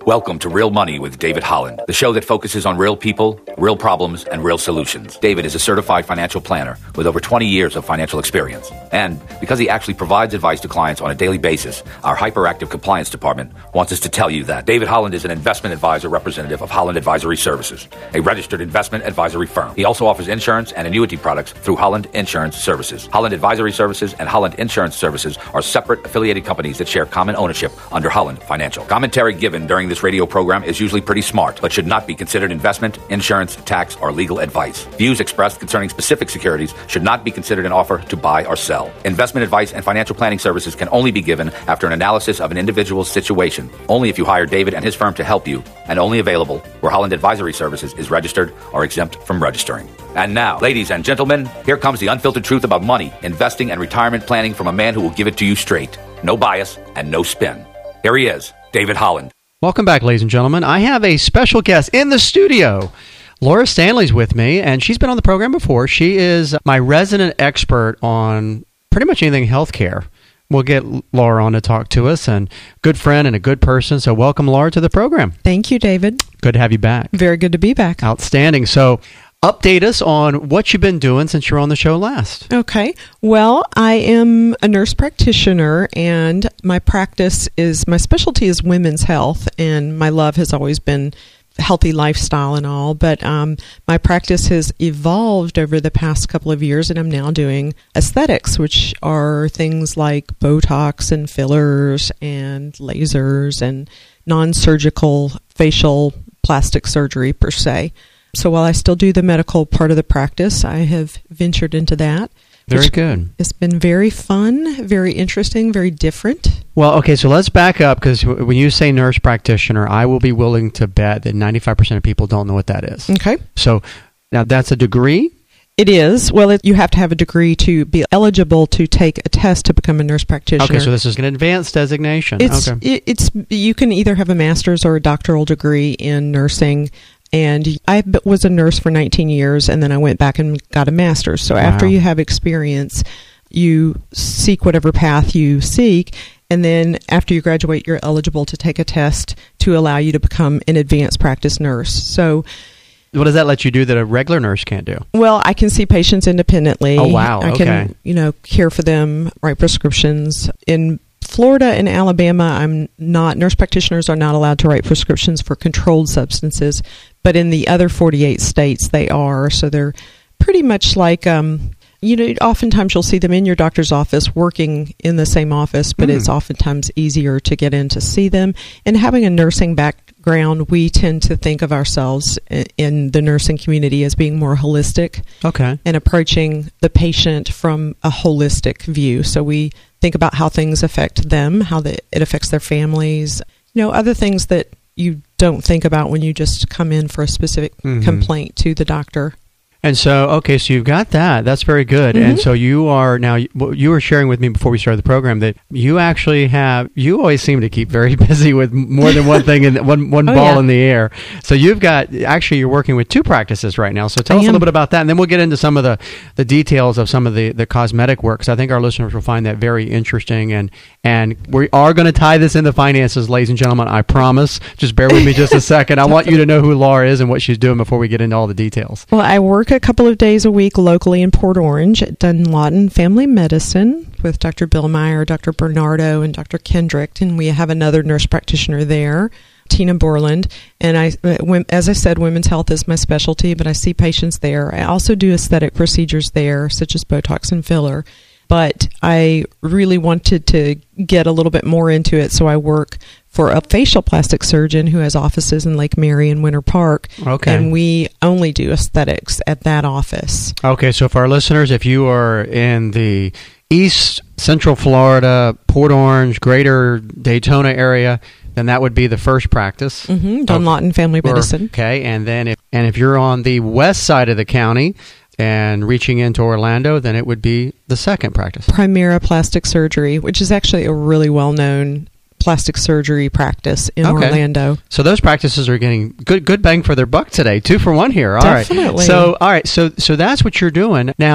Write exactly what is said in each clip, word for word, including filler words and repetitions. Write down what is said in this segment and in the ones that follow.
Welcome to Real Money with David Holland, the show that focuses on real people, real problems, and real solutions. David is a certified financial planner with over twenty years of financial experience. And because he actually provides advice to clients on a daily basis, our hyperactive compliance department wants us to tell you that David Holland is an investment advisor representative of Holland Advisory Services, a registered investment advisory firm. He also offers insurance and annuity products through Holland Insurance Services. Holland Advisory Services and Holland Insurance Services are separate affiliated companies that share common ownership under Holland Financial. Commentary given during this radio program is usually pretty smart, but should not be considered investment, insurance, tax, or legal advice. Views expressed concerning specific securities should not be considered an offer to buy or sell. Investment advice and financial planning services can only be given after an analysis of an individual's situation, only if you hire David and his firm to help you, and only available where Holland Advisory Services is registered or exempt from registering. And now, ladies and gentlemen, here comes the unfiltered truth about money, investing, and retirement planning from a man who will give it to you straight. No bias and no spin. Here he is, David Holland. Welcome back, ladies and gentlemen. I have a special guest in the studio. Laura Stanley's with me, and she's been on the program before. She is my resident expert on pretty much anything healthcare. We'll get Laura on to talk to us, and good friend and a good person. So welcome, Laura, to the program. Thank you, David. Good to have you back. Very good to be back. Outstanding. So update us on what you've been doing since you were on the show last. Okay. Well, I am a nurse practitioner, and my practice is, my specialty is women's health, and my love has always been healthy lifestyle and all, but um, my practice has evolved over the past couple of years, and I'm now doing aesthetics, which are things like Botox and fillers and lasers and non-surgical facial plastic surgery per se. So while I still do the medical part of the practice, I have ventured into that. Very good. It's been very fun, very interesting, very different. Well, okay, so let's back up, because when you say nurse practitioner, I will be willing to bet that ninety-five percent of people don't know what that is. Okay. So now that's a degree? It is. Well, it, you have to have a degree to be eligible to take a test to become a nurse practitioner. Okay, so this is an advanced designation. It's, okay. it, it's you can either have a master's or a doctoral degree in nursing. And I was a nurse for nineteen years, and then I went back and got a master's. So wow. After you have experience, you seek whatever path you seek, and then after you graduate, you're eligible to take a test to allow you to become an advanced practice nurse. So what does that let you do that a regular nurse can't do? Well, I can see patients independently. Oh, wow. I okay. can, you know, care for them, write prescriptions. In Florida and Alabama, I'm not, nurse practitioners are not allowed to write prescriptions for controlled substances, but in the other forty-eight states they are. So they're pretty much like, um, you know, oftentimes you'll see them in your doctor's office working in the same office, but mm. it's oftentimes easier to get in to see them. And having a nursing background, we tend to think of ourselves in the nursing community as being more holistic. Okay. And approaching the patient from a holistic view. So we think about how things affect them, how the, it affects their families, you know, other things that you don't think about when you just come in for a specific mm-hmm. complaint to the doctor. And so, okay, so you've got that. That's very good. Mm-hmm. And so you are now, you were sharing with me before we started the program that you actually have, you always seem to keep very busy with more than one thing and one, one oh, ball yeah. in the air. So you've got, actually you're working with two practices right now. So tell I us am. a little bit about that. And then we'll get into some of the, the details of some of the, the cosmetic work, because I think our listeners will find that very interesting. And, and we are going to tie this into finances, ladies and gentlemen, I promise. Just bear with me just a second. I want you to know who Laura is and what she's doing before we get into all the details. Well, I work a couple of days a week locally in Port Orange at Dunlawton Family Medicine with Doctor Bill Meyer, Doctor Bernardo, and Doctor Kendrick, and we have another nurse practitioner there, Tina Borland. And I, as I said, women's health is my specialty, but I see patients there. I also do aesthetic procedures there, such as Botox and filler. But I really wanted to get a little bit more into it, so I work for a facial plastic surgeon who has offices in Lake Mary and Winter Park. Okay. And we only do aesthetics at that office. Okay, so for our listeners, if you are in the East Central Florida, Port Orange, Greater Daytona area, then that would be the first practice. Mm-hmm. Dunlawton Family Medicine. Okay, and then if, and if you're on the west side of the county and reaching into Orlando, then it would be the second practice. Primera Plastic Surgery, which is actually a really well-known plastic surgery practice in okay. Orlando. So those practices are getting good good bang for their buck today. Two for one here. All Definitely. right. So all right, so so that's what you're doing. Now,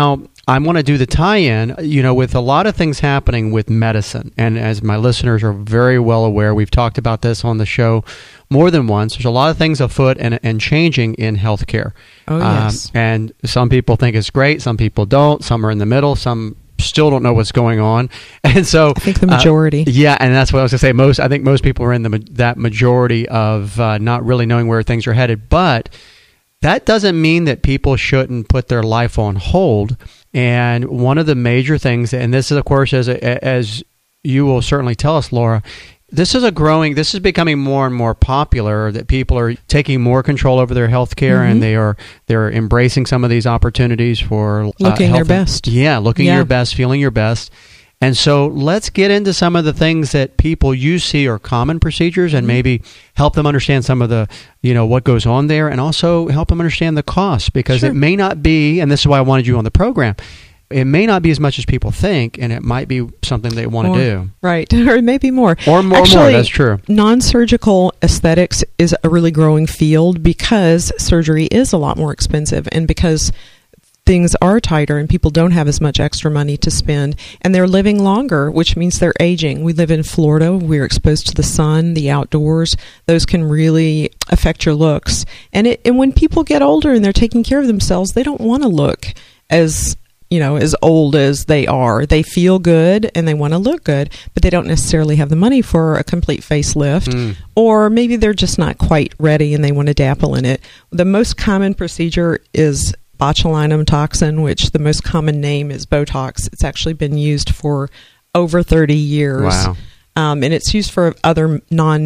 I want to do the tie-in, you know, with a lot of things happening with medicine. And as my listeners are very well aware, we've talked about this on the show more than once. There's a lot of things afoot and, and changing in healthcare. Oh, yes. Um, and some people think it's great. Some people don't. Some are in the middle. Some still don't know what's going on. And so I think the majority. Uh, yeah, and that's what I was going to say. Most, I think most people are in the that majority of uh, not really knowing where things are headed. But that doesn't mean that people shouldn't put their life on hold. And one of the major things, and this is, of course, as as you will certainly tell us, Laura, this is a growing, this is becoming more and more popular, that people are taking more control over their health care, mm-hmm. and they are they're embracing some of these opportunities for looking uh, their best. Yeah, looking yeah. your best, feeling your best. And so let's get into some of the things that people you see are common procedures, and mm-hmm. maybe help them understand some of the, you know, what goes on there, and also help them understand the costs, because sure. it may not be, and this is why I wanted you on the program, it may not be as much as people think, and it might be something they want to do. Right, or maybe more. Or more, Actually, more, that's true. Non-surgical aesthetics is a really growing field because surgery is a lot more expensive, and because things are tighter and people don't have as much extra money to spend, and they're living longer, which means they're aging. We live in Florida. We're exposed to the sun, the outdoors. Those can really affect your looks. And it, and when people get older and they're taking care of themselves, they don't want to look as, you know, as old as they are. They feel good and they want to look good, but they don't necessarily have the money for a complete facelift, mm. or maybe they're just not quite ready and they want to dabble in it. The most common procedure is botulinum toxin, which the most common name is Botox. It's actually been used for over thirty years. Wow. Um, and it's used for other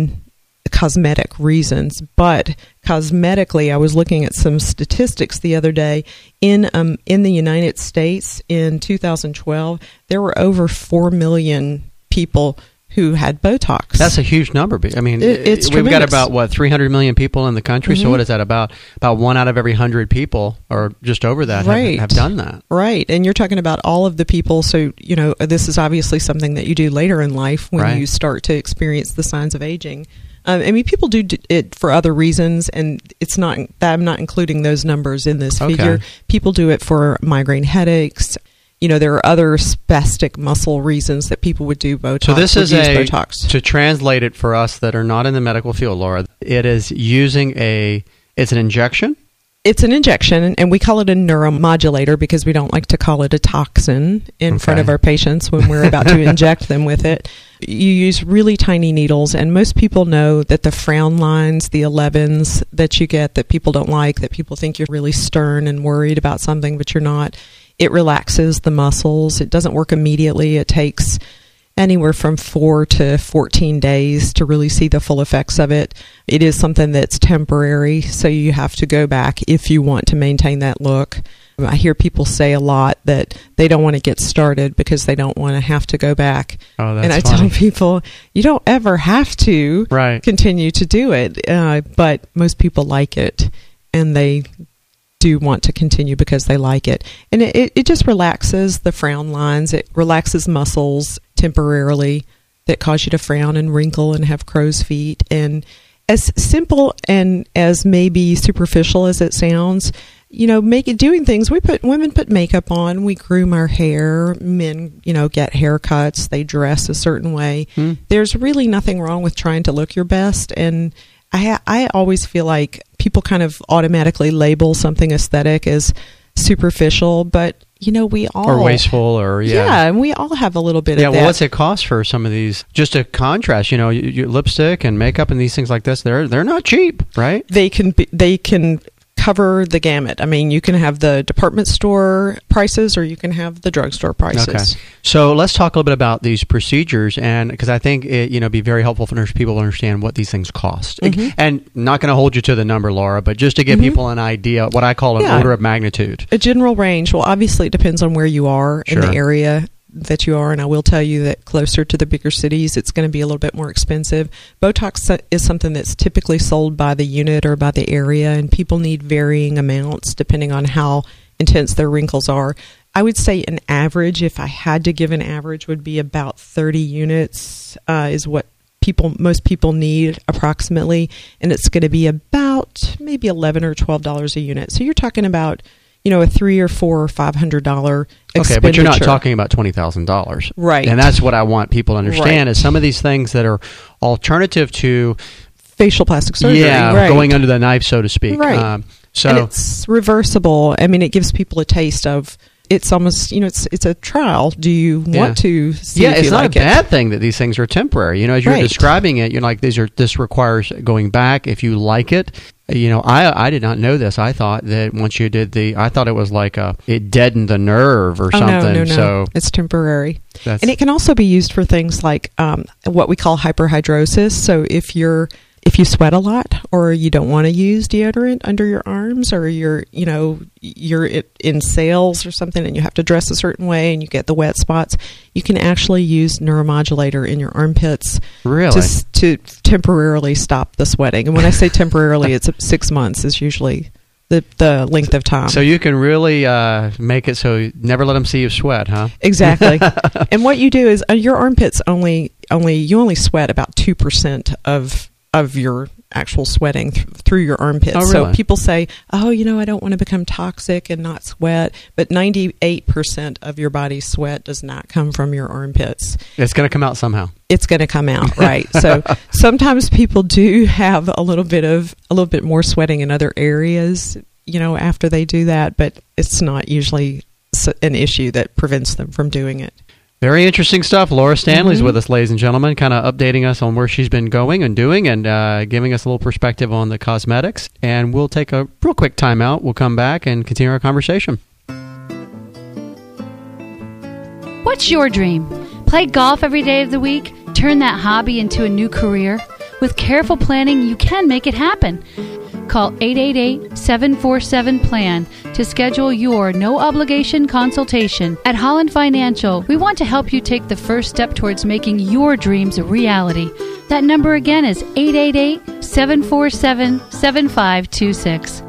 non-cosmetic reasons. But cosmetically, I was looking at some statistics the other day. In um, in the United States in two thousand twelve, there were over four million people who had Botox. That's a huge number. I mean, it, it's we've tremendous. got about, what, three hundred million people in the country? Mm-hmm. So what is that, about about one out of every one hundred people, or just over that, right. have, have done that? Right. And you're talking about all of the people. So, you know, this is obviously something that you do later in life when right. you start to experience the signs of aging. Um, I mean, people do it for other reasons, and it's not, I'm not including those numbers in this okay. figure. People do it for migraine headaches. You know, there are other spastic muscle reasons that people would do Botox. So this is a, Botox. To translate it for us that are not in the medical field, Laura, it is using a, it's an injection? It's an injection, and we call it a neuromodulator because we don't like to call it a toxin in okay. front of our patients when we're about to inject them with it. You use really tiny needles, and most people know that the frown lines, the elevens that you get that people don't like, that people think you're really stern and worried about something, but you're not. It relaxes the muscles. It doesn't work immediately. It takes anywhere from four to fourteen days to really see the full effects of it. It is something that's temporary, so you have to go back if you want to maintain that look. I hear people say a lot that they don't want to get started because they don't want to have to go back. Oh, that's and I funny. tell people, you don't ever have to right. continue to do it, uh, but most people like it, and they do want to continue because they like it. And it, it just relaxes the frown lines. It relaxes muscles temporarily that cause you to frown and wrinkle and have crow's feet. And as simple and as maybe superficial as it sounds, you know, make it doing things. We put women put makeup on. We groom our hair. Men, you know, get haircuts. They dress a certain way. Hmm. There's really nothing wrong with trying to look your best. And I ha- I always feel like people kind of automatically label something aesthetic as superficial, but you know, we all or wasteful, or yeah, yeah, and we all have a little bit yeah, of well, that. what's it cost for some of these? Just a contrast, you know, you, you, lipstick and makeup and these things like this. They're they're not cheap, right? They can be, they can cover the gamut. I mean, you can have the department store prices, or you can have the drugstore prices. Okay. So let's talk a little bit about these procedures, and because I think it, you know, be very helpful for people to understand what these things cost. Mm-hmm. And not going to hold you to the number, Laura, but just to give mm-hmm. people an idea, what I call an yeah. order of magnitude. A general range. Well, obviously it depends on where you are sure. in the area that you are, and I will tell you that closer to the bigger cities, it's going to be a little bit more expensive. Botox is something that's typically sold by the unit or by the area, and people need varying amounts depending on how intense their wrinkles are. I would say an average, if I had to give an average, would be about thirty units uh, is what people, most people need approximately, and it's going to be about maybe eleven or twelve dollars a unit. So you're talking about, you know, a three or four or five hundred dollar expenditure. Okay, but you're not talking about twenty thousand dollars, right? And that's what I want people to understand: right. is some of these things that are alternative to facial plastic surgery, yeah, right. going under the knife, so to speak. Right. Um, so and it's reversible. I mean, it gives people a taste of. It's almost, you know, it's it's a trial. Do you want yeah. to see Yeah, if it's you not like a bad it? thing that these things are temporary. You know, as you're right. describing it, you're like, these are this requires going back if you like it. You know, I I did not know this. I thought that once you did the, I thought it was like a, it deadened the nerve or oh, something. No, no, no. So it's temporary. That's, and it can also be used for things like um, what we call hyperhidrosis. So if you're if you sweat a lot, or you don't want to use deodorant under your arms, or you're, you know, you're in sales or something and you have to dress a certain way and you get the wet spots, you can actually use neuromodulator in your armpits really? to, to temporarily stop the sweating. And when I say temporarily, it's six months is usually the the length of time. So you can really uh, make it so you never let them see you sweat, huh? Exactly. And what you do is uh, your armpits only only you only sweat about two percent of of your actual sweating th- through your armpits. Oh, really? So people say, oh, you know, I don't want to become toxic and not sweat. But ninety-eight percent of your body's sweat does not come from your armpits. It's going to come out somehow. It's going to come out, right? So sometimes people do have a little bit of a little bit more sweating in other areas, you know, after they do that. But it's not usually an issue that prevents them from doing it. Very interesting stuff. Laura Stanley's mm-hmm. with us, ladies and gentlemen, kind of updating us on where she's been going and doing, and uh, giving us a little perspective on the cosmetics. And we'll take a real quick time out. We'll come back and continue our conversation. What's your dream? Play golf every day of the week? Turn that hobby into a new career? With careful planning, you can make it happen. Call eight eight eight, seven four seven, P L A N to schedule your no-obligation consultation. At Holland Financial, we want to help you take the first step towards making your dreams a reality. That number again is eight eight eight, seven four seven, seven five two six.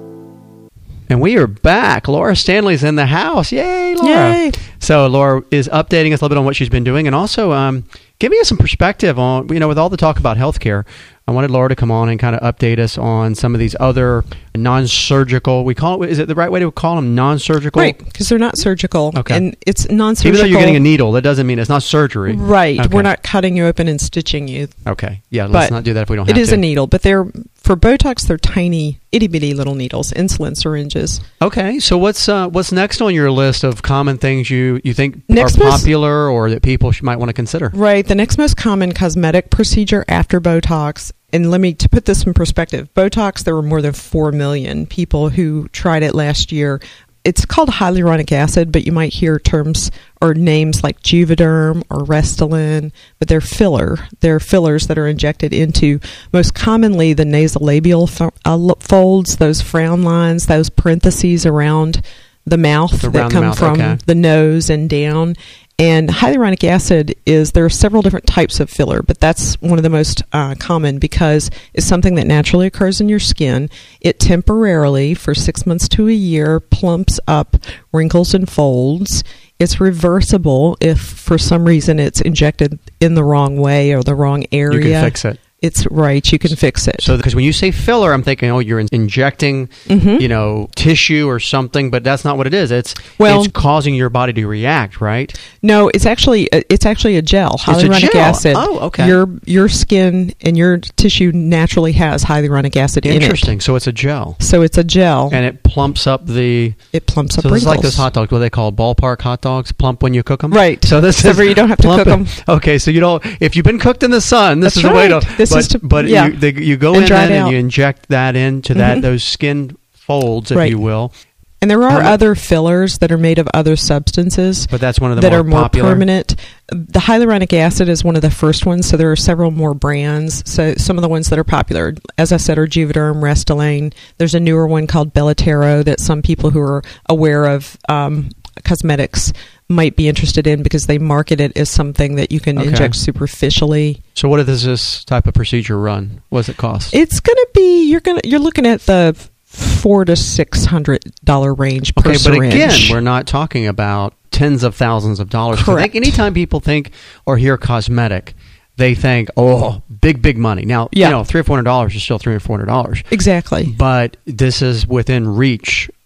And we are back. Laura Stanley's in the house. Yay, Laura. Yay. So Laura is updating us a little bit on what she's been doing, and also um, giving us some perspective on, you know, with all the talk about healthcare, I wanted Laura to come on and kind of update us on some of these other non-surgical, we call it, is it the right way to call them, non-surgical? Right, because they're not surgical. Okay. And it's non-surgical. Even though you're getting a needle, that doesn't mean it's not surgery. Right. Okay. We're not cutting you open and stitching you. Okay. Yeah, let's But not do that if we don't have It to. is a needle, but they're, for Botox, they're tiny, itty-bitty little needles, insulin syringes. Okay, so what's uh, what's next on your list of common things you, you think Next are most- popular or that people sh- might want to consider? Right. The next most common cosmetic procedure after Botox, and let me to put this in perspective, Botox, there were more than four million people who tried it last year. It's called hyaluronic acid, but you might hear terms or names like Juvederm or Restylane, but they're filler. They're fillers that are injected into, most commonly, the nasolabial fo- uh, folds, those frown lines, those parentheses around the mouth Around that the come mouth, from okay. the nose and down. And hyaluronic acid is, there are several different types of filler, but that's one of the most uh, common because it's something that naturally occurs in your skin. It temporarily, for six months to a year, plumps up wrinkles and folds. It's reversible if for some reason it's injected in the wrong way or the wrong area. You can fix it. It's right. You can fix it. So, because when you say filler, I'm thinking, oh, you're in- injecting, Mhm. you know, tissue or something, but that's not what it is. It's Well- it's causing your body to react, right? No, it's actually it's actually a gel. a Hyaluronic gel. acid. Oh, okay. Your your skin and your tissue naturally has hyaluronic acid in it. Interesting. So it's a gel, So it's a gel. and it plumps up the. It plumps up So this is wrinkles. like those hot dogs. What they call ballpark hot dogs, plump when you cook them. Right. So this So is where you don't have to plump cook it. 'em. Okay, so you don't. If you've been cooked in the sun, this That's is the way to. right. This but, is to- But yeah. you they, you go And in dry then it and out. you inject that into that Mhm. those skin folds, if Right. you will. And there are How mu- other fillers that are made of other substances But that's one of the that more are more popular. permanent. The hyaluronic acid is one of the first ones, so there are several more brands. So some of the ones that are popular, as I said, are Juvederm, Restylane. There's a newer one called Bellatero that some people who are aware of um, cosmetics might be interested in because they market it as something that you can Okay. inject superficially. So what does this type of procedure run? What does it cost? It's going to be you're going to you're looking at the four to six hundred dollar range per Okay, but syringe. again, we're not talking about tens of thousands of dollars. 'Cause I think Correct. anytime people think or hear cosmetic, they think, oh, big, big money. Now, Yeah. you know, three or four hundred dollars is still three or four hundred dollars. Exactly. But this is within reach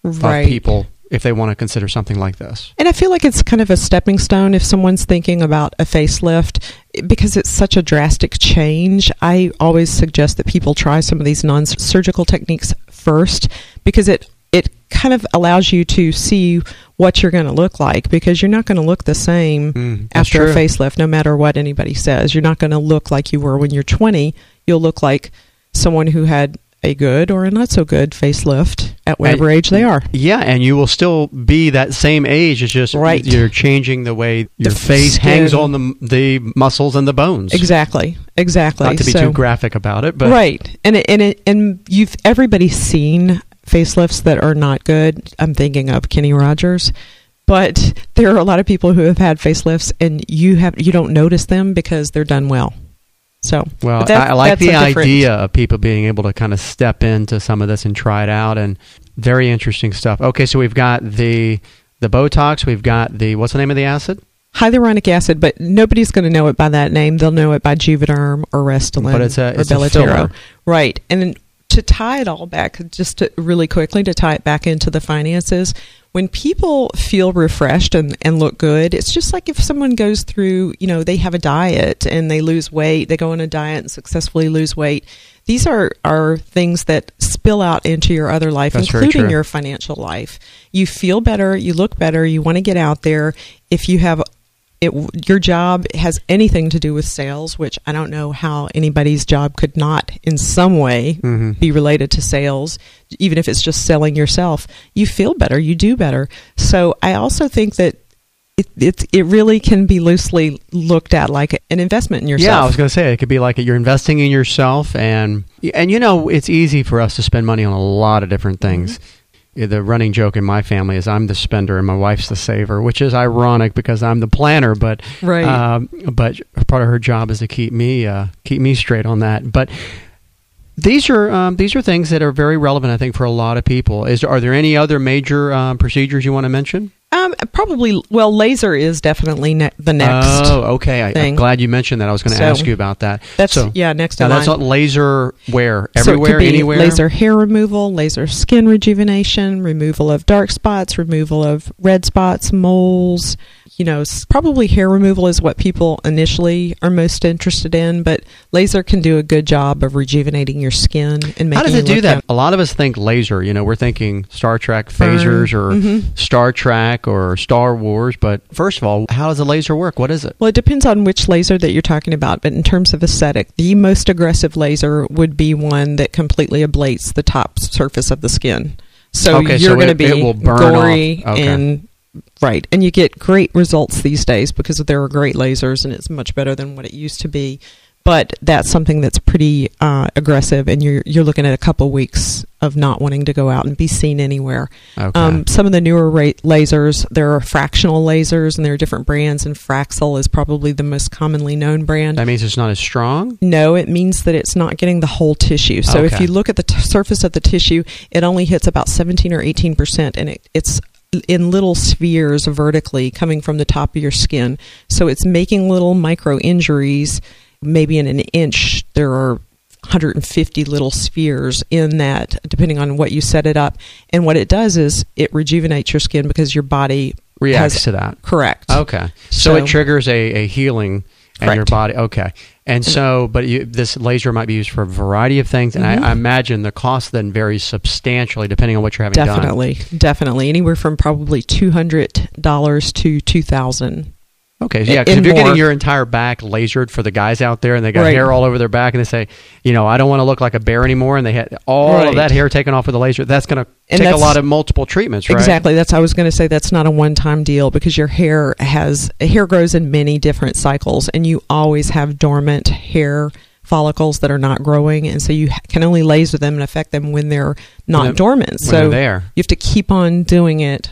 right. of people if they want to consider something like this. And I feel like it's kind of a stepping stone if someone's thinking about a facelift, because it's such a drastic change. I always suggest that people try some of these non-surgical techniques first, because it it kind of allows you to see what you're going to look like, because you're not going to look the same mm, after true. a facelift, no matter what anybody says. You're not going to look like you were when you're twenty. You'll look like someone who had a good or a not so good facelift at whatever and, age they are. Yeah, and you will still be that same age. It's just right. you're changing the way your the face skin. hangs on the the muscles and the bones. Exactly, exactly. Not to be so, too graphic about it, but right. And it, and it, and you've everybody's seen facelifts that are not good. I'm thinking of Kenny Rogers, but there are a lot of people who have had facelifts, and you have you don't notice them because they're done well. So, well, that, I like the different... idea of people being able to kind of step into some of this and try it out, and very interesting stuff. Okay, so we've got the the Botox, we've got the, what's the name of the acid? Hyaluronic acid, but nobody's going to know it by that name. They'll know it by Juvederm or Restylane but it's a, or it's a Bellatero. filler. Right, and then to tie it all back, just to really quickly to tie it back into the finances, when people feel refreshed and, and look good, it's just like if someone goes through, you know, they have a diet and they lose weight, they go on a diet and successfully lose weight. These are, are things that spill out into your other life, That's including your financial life. You feel better, you look better, you want to get out there. If you have It, your job has anything to do with sales, which I don't know how anybody's job could not in some way mm-hmm. be related to sales, even if it's just selling yourself. You feel better, you do better. So I also think that it it, it really can be loosely looked at like an investment in yourself. Yeah, I was going to say, it could be like you're investing in yourself, and and you know, it's easy for us to spend money on a lot of different things. Mm-hmm. The running joke in my family is I'm the spender and my wife's the saver, which is ironic because I'm the planner, but right. um, but part of her job is to keep me uh, keep me straight on that. But these are um, these are things that are very relevant, I think, for a lot of people. Is are there any other major um, procedures you want to mention? Um, probably, well, laser is definitely ne- the next. Oh, okay. I, I'm glad you mentioned that. I was going to so ask you about that. That's so, yeah, next now in that's line. not laser where? So everywhere, it could be anywhere? Laser hair removal, laser skin rejuvenation, removal of dark spots, removal of red spots, moles. You know, probably hair removal is what people initially are most interested in, but laser can do a good job of rejuvenating your skin and making. How does it you do that? out. A lot of us think laser. You know, we're thinking Star Trek phasers or mm-hmm. Star Trek or Star Wars. But first of all, how does a laser work? What is it? Well, it depends on which laser that you're talking about. But in terms of aesthetic, the most aggressive laser would be one that completely ablates the top surface of the skin. So okay, you're so going to it, be it will burn gory off. Okay. and. Right, and you get great results these days because there are great lasers, and it's much better than what it used to be. But that's something that's pretty uh, aggressive, and you're you're looking at a couple weeks of not wanting to go out and be seen anywhere. Okay. Um, some of the newer ra- lasers, there are fractional lasers, and there are different brands, and Fraxel is probably the most commonly known brand. That means it's not as strong? No, it means that it's not getting the whole tissue. So okay. if you look at the t- surface of the tissue, it only hits about seventeen or eighteen percent, and it, it's in little spheres vertically coming from the top of your skin. So it's making little micro injuries. Maybe in an inch, there are one hundred fifty little spheres in that, depending on what you set it up. And what it does is it rejuvenates your skin because your body reacts has, to that. Correct. Okay. So, so it triggers a, a healing in correct. your body. Okay. And so, but you, this laser might be used for a variety of things, and mm-hmm. I, I imagine the cost then varies substantially depending on what you're having definitely, done. Definitely, definitely. Anywhere from probably two hundred dollars to two thousand dollars. Okay, yeah, because if you're getting your entire back lasered for the guys out there and they got right. hair all over their back and they say, you know, I don't want to look like a bear anymore, and they had all right. of that hair taken off with a laser, that's going to take a lot of multiple treatments, right? Exactly. That's I was going to say that's not a one-time deal because your hair has hair grows in many different cycles, and you always have dormant hair follicles that are not growing, and so you can only laser them and affect them when they're not when dormant. when so they're there. you have to keep on doing it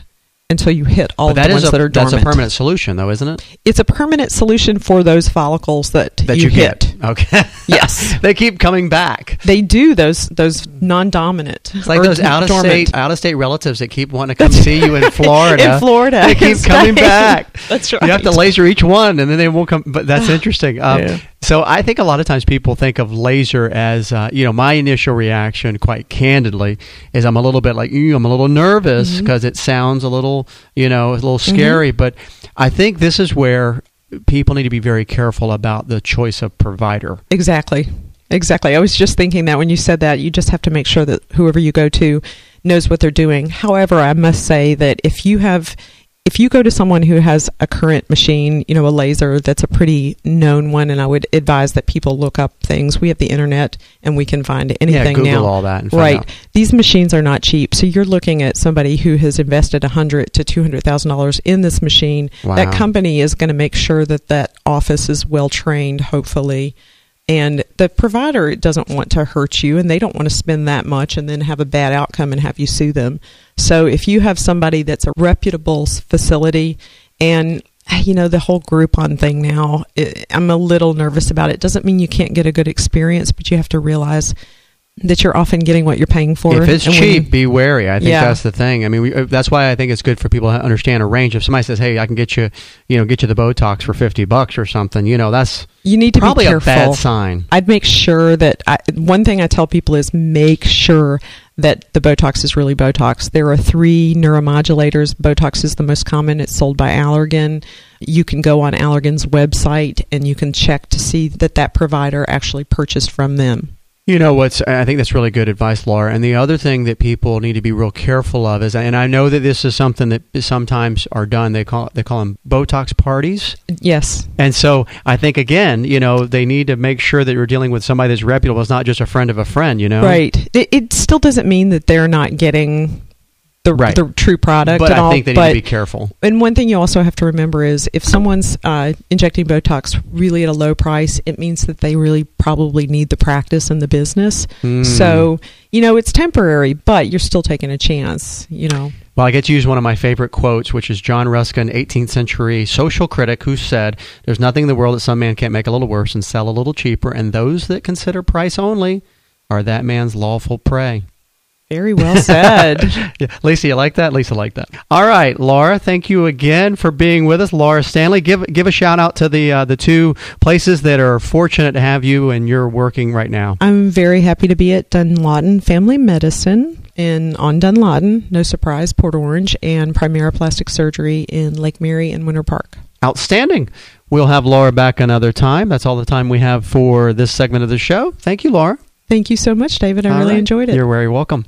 until you hit all but of that the ones is a, that are dormant. That's a permanent solution, though, isn't it? It's a permanent solution for those follicles that, That you, you hit. get. Okay. Yes. They keep coming back. They do, those those non-dominant. It's like or those out-of-state dormant. out-of-state relatives that keep wanting to come see you in Florida. In Florida. They keep That's coming right. back. That's right. You have to laser each one, and then they won't come. But that's interesting. Um, Yeah. So I think a lot of times people think of laser as, uh, you know, my initial reaction, quite candidly, is I'm a little bit like, ew, I'm a little nervous because mm-hmm. it sounds a little, you know, a little scary. Mm-hmm. But I think this is where people need to be very careful about the choice of provider. Exactly. Exactly. I was just thinking that when you said that, you just have to make sure that whoever you go to knows what they're doing. However, I must say that if you have... If you go to someone who has a current machine, you know, a laser, that's a pretty known one, and I would advise that people look up things. We have the internet, and we can find anything yeah, Google now. all that and find right. out. These machines are not cheap, so you're looking at somebody who has invested one hundred thousand to two hundred thousand dollars in this machine. Wow. That company is going to make sure that that office is well trained, hopefully. And the provider doesn't want to hurt you, and they don't want to spend that much and then have a bad outcome and have you sue them. So if you have somebody that's a reputable facility, and you know the whole Groupon thing now, it, I'm a little nervous about it. Doesn't mean you can't get a good experience, but you have to realize that you're often getting what you're paying for. If it's and cheap, you, be wary. I think yeah. that's the thing. I mean, we, that's why I think it's good for people to understand a range. If somebody says, "Hey, I can get you, you know, get you the Botox for fifty bucks or something," you know, that's you need to probably be careful. a bad sign. I'd make sure that I, one thing I tell people is make sure that the Botox is really Botox. There are three neuromodulators. Botox is the most common. It's sold by Allergan. You can go on Allergan's website and you can check to see that that provider actually purchased from them. You know what's? I think that's really good advice, Laura. And the other thing that people need to be real careful of is, and I know that this is something that sometimes are done. They call they call them Botox parties. Yes. And so I think again, you know, they need to make sure that you're dealing with somebody that's reputable. It's not just a friend of a friend. You know, right? It, it still doesn't mean that they're not getting the right. the true product. But and I all, think they but, need to be careful. And one thing you also have to remember is if someone's uh, injecting Botox really at a low price, it means that they really probably need the practice and the business. Mm. So, you know, it's temporary, but you're still taking a chance, you know. Well, I get to use one of my favorite quotes, which is John Ruskin, eighteenth century social critic, who said, "There's nothing in the world that some man can't make a little worse and sell a little cheaper, and those that consider price only are that man's lawful prey." Very well said. Yeah. Lisa, you like that? Lisa liked that. All right, Laura, thank you again for being with us. Laura Stanley, give give a shout out to the uh, the two places that are fortunate to have you and you're working right now. I'm very happy to be at Dunlawton Family Medicine in on Dunlawton, no surprise, Port Orange, and Primera Plastic Surgery in Lake Mary and Winter Park. Outstanding. We'll have Laura back another time. That's all the time we have for this segment of the show. Thank you, Laura. Thank you so much, David. I all really right. enjoyed it. You're very welcome.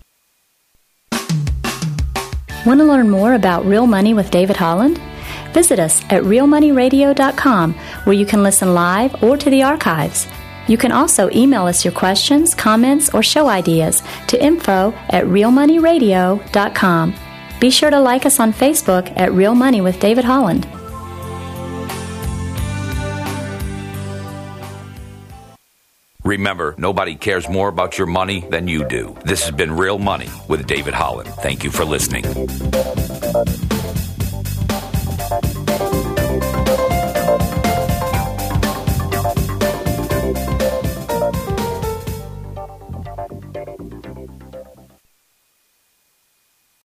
Want to learn more about Real Money with David Holland? Visit us at real money radio dot com, where you can listen live or to the archives. You can also email us your questions, comments, or show ideas to info at real money radio dot com. Be sure to like us on Facebook at Real Money with David Holland. Remember, nobody cares more about your money than you do. This has been Real Money with David Holland. Thank you for listening.